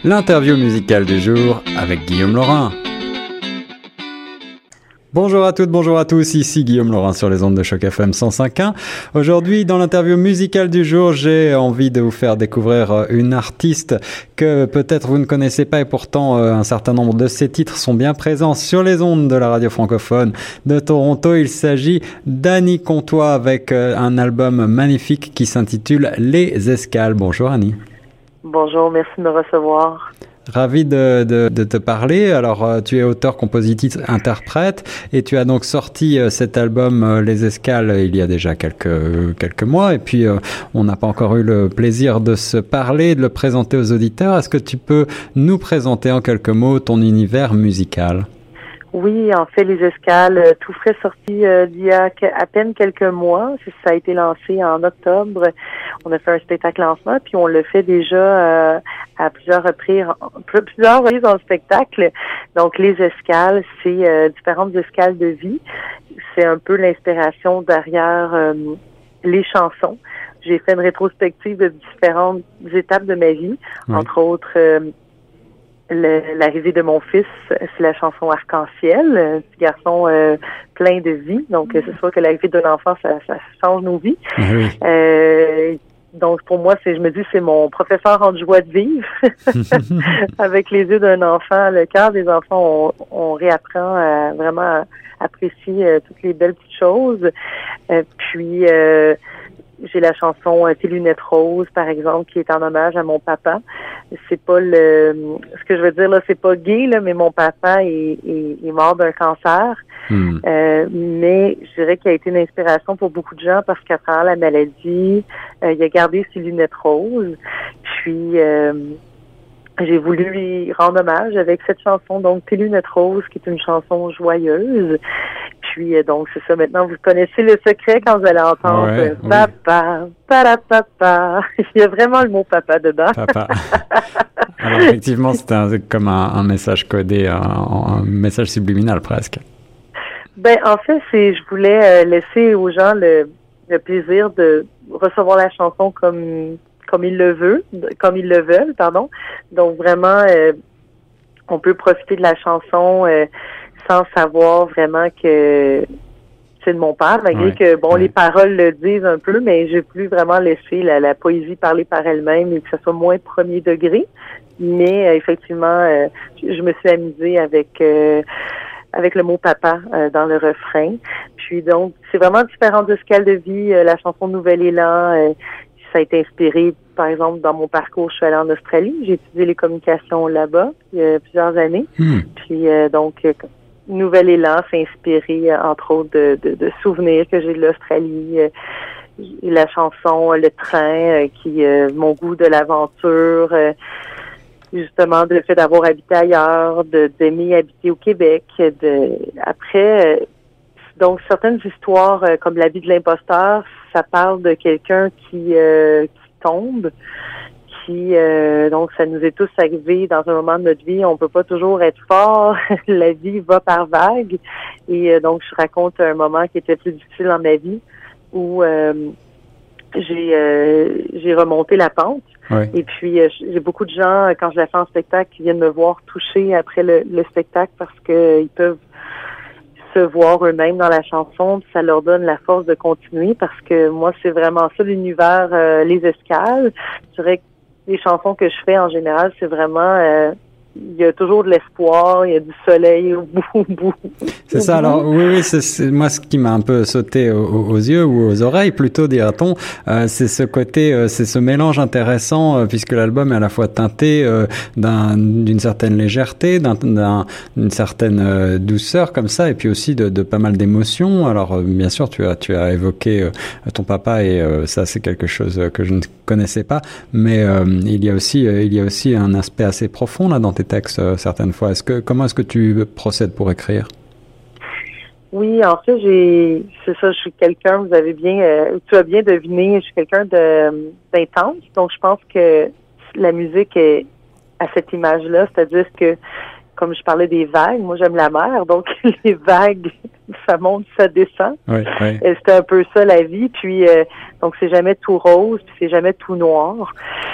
L'interview musicale du jour avec Guillaume Laurin. Bonjour à toutes, bonjour à tous, ici Guillaume Laurin sur les ondes de Choc FM 105.1. Aujourd'hui, dans l'interview musicale du jour, j'ai envie de vous faire découvrir une artiste que peut-être vous ne connaissez pas et pourtant un certain nombre de ses titres sont bien présents sur les ondes de la radio francophone de Toronto. Il s'agit d'Annie Comtois avec un album magnifique qui s'intitule Les Escales. Bonjour Annie. Bonjour, merci de me recevoir. Ravi de te parler. Alors, tu es auteur, compositrice, interprète et tu as donc sorti cet album Les Escales il y a déjà quelques mois et puis on n'a pas encore eu le plaisir de se parler, de le présenter aux auditeurs. Est-ce que tu peux nous présenter en quelques mots ton univers musical? Oui, en fait, Les Escales, tout frais sorti d'il y a à peine quelques mois. Ça a été lancé en octobre. On a fait un spectacle lancement, puis on le fait déjà à plusieurs reprises dans le spectacle. Donc, Les Escales, c'est différentes escales de vie. C'est un peu l'inspiration derrière les chansons. J'ai fait une rétrospective de différentes étapes de ma vie, entre autres... l'arrivée de mon fils, c'est la chanson Arc-en-ciel, un petit garçon plein de vie. Donc, c'est sûr que l'arrivée d'un enfant, ça change nos vies. Oui. Donc, pour moi, je me dis, c'est mon professeur en joie de vivre. Avec les yeux d'un enfant, le cœur des enfants, on réapprend à vraiment apprécier toutes les belles petites choses. Puis, j'ai la chanson Tes lunettes roses, par exemple, qui est en hommage à mon papa. C'est pas ce que je veux dire là, c'est pas gay là, mais mon papa est mort d'un cancer. Mais je dirais qu'il a été une inspiration pour beaucoup de gens parce qu'à travers la maladie, il a gardé ses lunettes roses. Puis j'ai voulu lui rendre hommage avec cette chanson, donc Tes lunettes roses, qui est une chanson joyeuse. Puis donc c'est ça. Maintenant vous connaissez le secret quand vous allez entendre papa, parapapa. Il y a vraiment le mot papa dedans. Papa. Alors effectivement, c'est comme un message codé, un message subliminal presque. Ben en fait, je voulais laisser aux gens le plaisir de recevoir la chanson comme ils le veulent, pardon. Donc vraiment, on peut profiter de la chanson sans savoir vraiment que c'est de mon père, malgré que les paroles le disent un peu, mais j'ai voulu vraiment laisser la poésie parler par elle-même et que ça soit moins premier degré. Mais effectivement, je me suis amusée avec le mot papa dans le refrain. Puis donc, c'est vraiment différentes escales de vie. La chanson Nouvel Élan, ça a été inspiré, par exemple, dans mon parcours, je suis allée en Australie. J'ai étudié les communications là-bas il y a plusieurs années. Puis donc, Nouvel Élan s'est inspiré, entre autres, de souvenirs que j'ai de l'Australie. La chanson Le Train, mon goût de l'aventure, justement, le fait d'avoir habité ailleurs, d'aimer habiter au Québec. Après, donc, certaines histoires, comme La vie de l'imposteur, ça parle de quelqu'un qui tombe, donc ça nous est tous arrivé dans un moment de notre vie. On peut pas toujours être fort. La vie va par vagues. Et donc, je raconte un moment qui était plus difficile dans ma vie où j'ai remonté la pente. Oui. Et puis, j'ai beaucoup de gens, quand je la fais en spectacle, qui viennent me voir toucher après le spectacle parce que ils peuvent se voir eux-mêmes dans la chanson, puis ça leur donne la force de continuer parce que moi, c'est vraiment ça l'univers Les Escales. Je dirais que les chansons que je fais en général, c'est vraiment il y a toujours de l'espoir, il y a du soleil au bout. C'est ça, alors oui, c'est moi ce qui m'a un peu sauté aux yeux ou aux oreilles plutôt, dira-t-on, c'est ce côté, c'est ce mélange intéressant puisque l'album est à la fois teinté d'une certaine légèreté, d'une certaine douceur comme ça, et puis aussi de pas mal d'émotions. Alors bien sûr, tu as évoqué ton papa et ça c'est quelque chose que je ne connaissais pas, mais il y a aussi un aspect assez profond là dans tes textes certaines fois. Comment est-ce que tu procèdes pour écrire? Oui, en fait, c'est ça, je suis quelqu'un, tu as bien deviné, je suis quelqu'un d'intense, donc je pense que la musique est à cette image-là, c'est-à-dire que, comme je parlais des vagues, moi j'aime la mer, donc les vagues, ça monte, ça descend. Oui. C'est un peu ça la vie, puis donc c'est jamais tout rose, puis c'est jamais tout noir.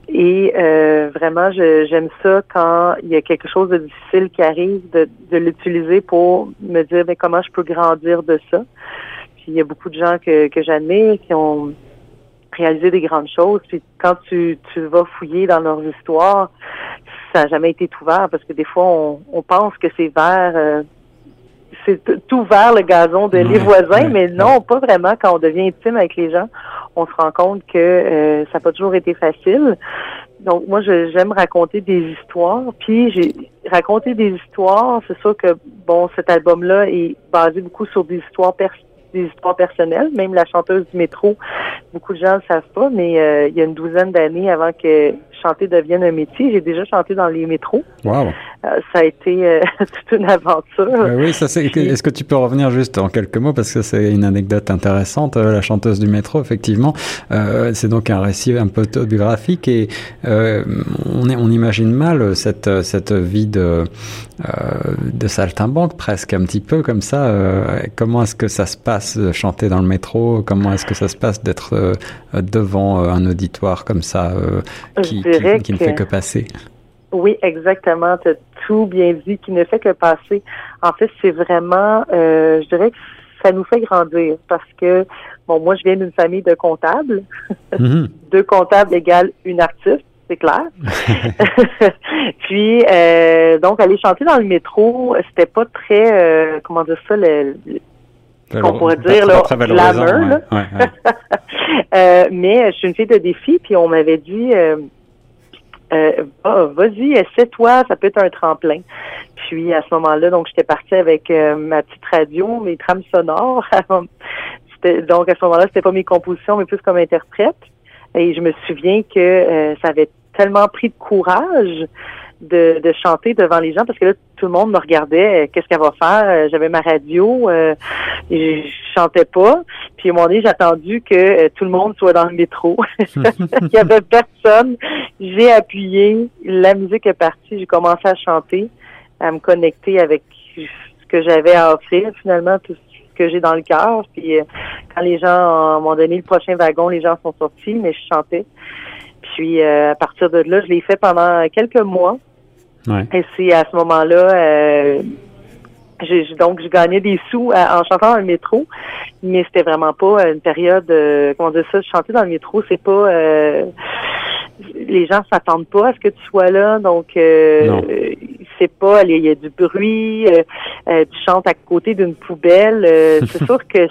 Et vraiment, j'aime ça quand il y a quelque chose de difficile qui arrive, de l'utiliser pour me dire comment je peux grandir de ça. Puis il y a beaucoup de gens que j'admire qui ont réalisé des grandes choses. Puis quand tu vas fouiller dans leurs histoires, ça n'a jamais été tout vert parce que des fois on pense que c'est vert. C'est tout vers le gazon de les voisins, mais non, pas vraiment. Quand on devient intime avec les gens, on se rend compte que ça n'a pas toujours été facile. Donc, moi, j'aime raconter des histoires. Puis, j'ai raconté des histoires. C'est sûr que, bon, cet album-là est basé beaucoup sur des histoires personnelles. Même la chanteuse du métro, beaucoup de gens ne le savent pas, mais il y a une douzaine d'années avant que chanter devienne un métier, j'ai déjà chanté dans les métros. Wow. Ça a été toute une aventure. Oui, ça c'est. Est-ce que tu peux revenir juste en quelques mots parce que c'est une anecdote intéressante. La chanteuse du métro, effectivement, c'est donc un récit un peu autobiographique et on imagine mal cette vie de saltimbanque presque un petit peu comme ça. Comment est-ce que ça se passe de chanter dans le métro? Comment est-ce que ça se passe d'être devant un auditoire comme ça qui ne fait que passer? Oui, exactement. Tu as tout bien dit, qui ne fait que passer. En fait, c'est vraiment, je dirais que ça nous fait grandir parce que, bon, moi, je viens d'une famille de comptables. Mm-hmm. 2 comptables égale une artiste, c'est clair. Puis, donc, aller chanter dans le métro, c'était pas très, comment dire ça, qu'on pourrait dire, là, glamour, là. Mais je suis une fille de défi, puis on m'avait dit... vas-y, essaie-toi, ça peut être un tremplin. Puis à ce moment-là, donc j'étais partie avec ma petite radio, mes trames sonores. Donc à ce moment-là, c'était pas mes compositions, mais plus comme interprète. Et je me souviens que ça avait tellement pris de courage de chanter devant les gens parce que là, tout le monde me regardait. Qu'est-ce qu'elle va faire? J'avais ma radio, et je chantais pas. Puis à un moment donné, j'ai attendu que tout le monde soit dans le métro. Il y avait personne. J'ai appuyé, la musique est partie, j'ai commencé à chanter, à me connecter avec ce que j'avais à offrir, finalement, tout ce que j'ai dans le cœur. Puis quand les gens m'ont donné le prochain wagon, les gens sont sortis, mais je chantais. Puis à partir de là, je l'ai fait pendant quelques mois. Ouais. Et c'est à ce moment-là, je gagnais des sous en chantant dans le métro, mais c'était vraiment pas une période, comment dire ça, chanter dans le métro, c'est pas... les gens s'attendent pas à ce que tu sois là, donc c'est pas, il y a du bruit, tu chantes à côté d'une poubelle, c'est sûr que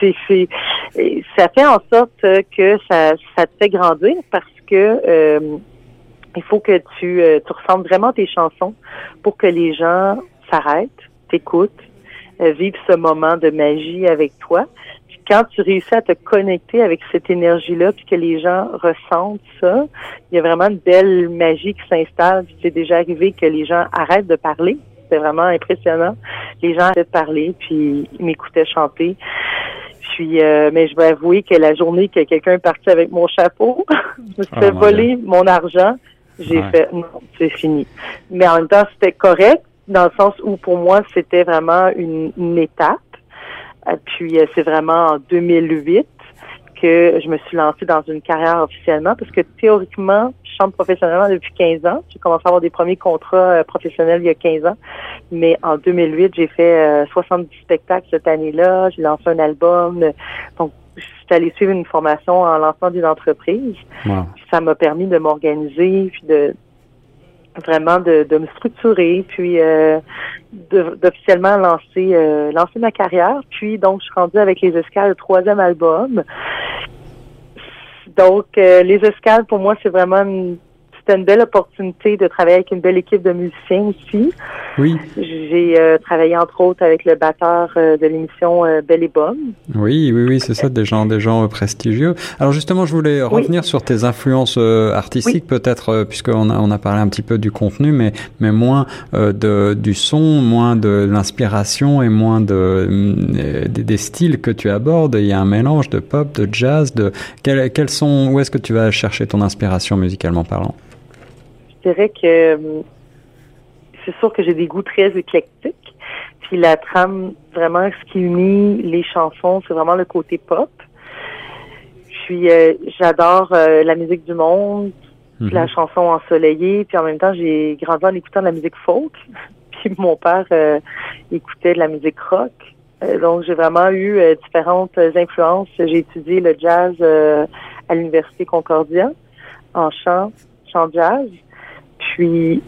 ça fait en sorte que ça te fait grandir parce que il faut que tu ressentes vraiment tes chansons pour que les gens s'arrêtent, t'écoutent, vivent ce moment de magie avec toi. Puis quand tu réussis à te connecter avec cette énergie-là, puis que les gens ressentent ça, il y a vraiment une belle magie qui s'installe. Puis c'est déjà arrivé que les gens arrêtent de parler. C'était vraiment impressionnant. Les gens arrêtaient de parler, puis ils m'écoutaient chanter. Puis, mais je vais avouer que la journée que quelqu'un est parti avec mon chapeau, je me suis fait voler mon argent. J'ai fait, non, c'est fini. Mais en même temps, c'était correct, dans le sens où, pour moi, c'était vraiment une étape. Puis, c'est vraiment en 2008 que je me suis lancée dans une carrière officiellement, parce que théoriquement, je chante professionnellement depuis 15 ans. J'ai commencé à avoir des premiers contrats professionnels il y a 15 ans. Mais en 2008, j'ai fait 70 spectacles cette année-là. J'ai lancé un album. Donc, je suis allée suivre une formation en lancement d'une entreprise. Wow. Puis ça m'a permis de m'organiser, puis de me structurer, puis d'officiellement lancer ma carrière. Puis donc, je suis rendue avec Les Escales, le 3e album. Donc, Les Escales, pour moi, c'est vraiment c'était une belle opportunité de travailler avec une belle équipe de musiciens aussi. Oui. J'ai travaillé entre autres avec le batteur de l'émission Belle et Bonne. Oui, c'est ça, des gens prestigieux. Alors justement, je voulais revenir sur tes influences artistiques, peut-être, puisqu'on a parlé un petit peu du contenu, mais moins du son, moins de l'inspiration et moins des styles que tu abordes. Il y a un mélange de pop, de jazz, où est-ce que tu vas chercher ton inspiration musicalement parlant? Je dirais que c'est sûr que j'ai des goûts très éclectiques. Puis la trame, vraiment, ce qui unit les chansons, c'est vraiment le côté pop. Puis j'adore la musique du monde. la chanson ensoleillée, puis en même temps, j'ai grandi en écoutant de la musique folk, puis mon père écoutait de la musique rock. Donc, j'ai vraiment eu différentes influences. J'ai étudié le jazz à l'Université Concordia, en chant jazz. Puis,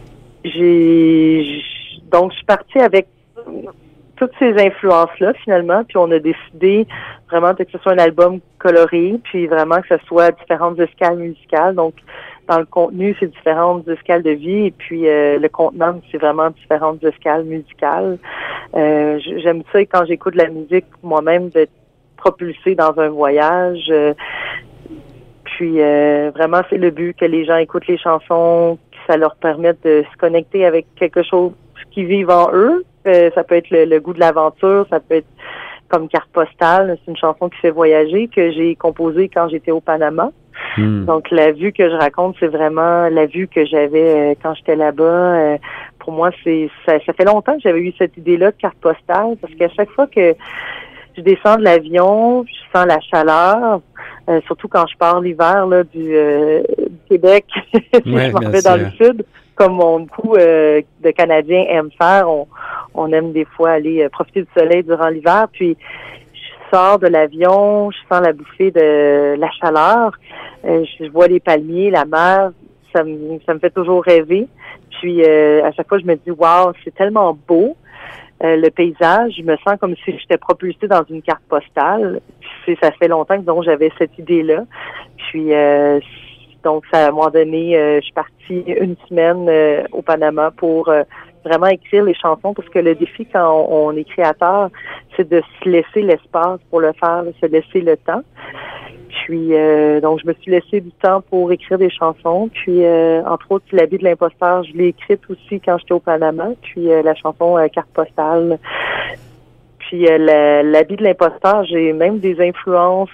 donc, je suis partie avec toutes ces influences-là, finalement, puis on a décidé vraiment que ce soit un album coloré, puis vraiment que ce soit différentes escales musicales. Donc, dans le contenu, c'est différentes escales de vie, et puis le contenant, c'est vraiment différentes escales musicales. J'aime ça, et quand j'écoute de la musique, moi-même, d'être propulsée dans un voyage. Puis, vraiment, c'est le but que les gens écoutent les chansons, que ça leur permette de se connecter avec quelque chose qui vivent en eux. Ça peut être le goût de l'aventure, ça peut être comme carte postale. C'est une chanson qui fait voyager, que j'ai composée quand j'étais au Panama. Donc, la vue que je raconte, c'est vraiment la vue que j'avais quand j'étais là-bas. Pour moi, ça fait longtemps que j'avais eu cette idée-là de carte postale, parce qu'à chaque fois que je descends de l'avion, je sens la chaleur, surtout quand je pars l'hiver là du Québec, je m'en vais dans le sud, comme beaucoup de Canadiens aiment faire. On aime des fois aller profiter du soleil durant l'hiver, puis je sors de l'avion, je sens la bouffée de la chaleur, je vois les palmiers, la mer, ça me fait toujours rêver. Puis à chaque fois je me dis waouh, c'est tellement beau. Le paysage, je me sens comme si j'étais propulsée dans une carte postale. Puis ça fait longtemps que donc j'avais cette idée-là. Puis donc ça, à un moment donné, je suis partie une semaine au Panama pour vraiment écrire les chansons, parce que le défi quand on est créateur, c'est de se laisser l'espace pour le faire, de se laisser le temps. Puis donc je me suis laissé du temps pour écrire des chansons. Puis entre autres, l'habit de l'imposteur, je l'ai écrite aussi quand j'étais au Panama. Puis la chanson carte postale. Puis l'habit de l'imposteur, j'ai même des influences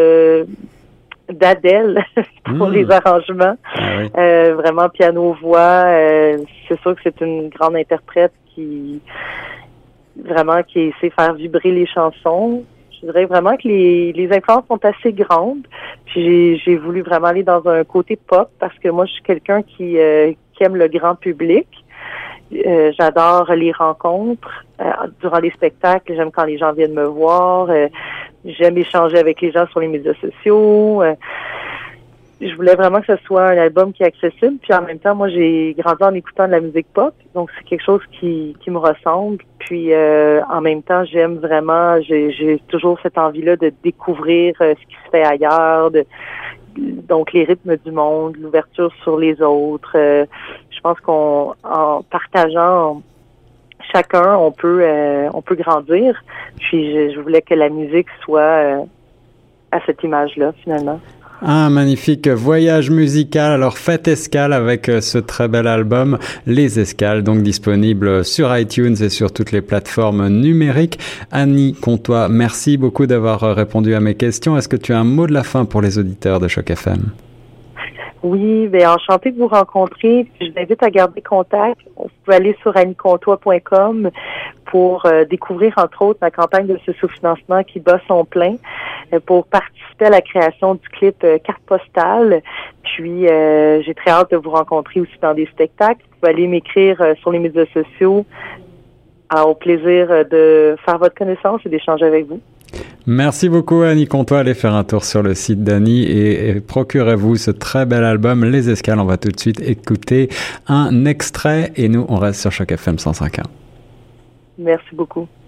d'Adèle pour les arrangements. Ah oui. Vraiment piano-voix. C'est sûr que c'est une grande interprète qui sait faire vibrer les chansons. Je dirais vraiment que les influences sont assez grandes. Puis j'ai voulu vraiment aller dans un côté pop, parce que moi, je suis quelqu'un qui aime le grand public. J'adore les rencontres durant les spectacles. J'aime quand les gens viennent me voir. J'aime échanger avec les gens sur les médias sociaux. Je voulais vraiment que ce soit un album qui est accessible. Puis en même temps, moi, j'ai grandi en écoutant de la musique pop. Donc, c'est quelque chose qui me ressemble. Puis en même temps, j'aime vraiment, j'ai toujours cette envie-là de découvrir ce qui se fait ailleurs, donc les rythmes du monde, l'ouverture sur les autres. Je pense en partageant chacun, on peut grandir. Puis je voulais que la musique soit à cette image-là, finalement. Un magnifique voyage musical. Alors faites escale avec ce très bel album Les Escales, donc disponible sur iTunes et sur toutes les plateformes numériques. Annie Comtois, merci beaucoup d'avoir répondu à mes questions. Est-ce que tu as un mot de la fin pour les auditeurs de Choc FM? Oui, enchantée de vous rencontrer. Je vous invite à garder contact. Vous pouvez aller sur anniecomtois.com pour découvrir, entre autres, ma campagne de sous-financement qui bat son plein, pour participer à la création du clip Carte postale. Puis, j'ai très hâte de vous rencontrer aussi dans des spectacles. Vous pouvez aller m'écrire sur les médias sociaux. Au plaisir de faire votre connaissance et d'échanger avec vous. Merci beaucoup Annie Comtois. Allez faire un tour sur le site d'Annie et procurez-vous ce très bel album Les Escales. On va tout de suite écouter un extrait et nous on reste sur Choc FM 105.1. Merci beaucoup.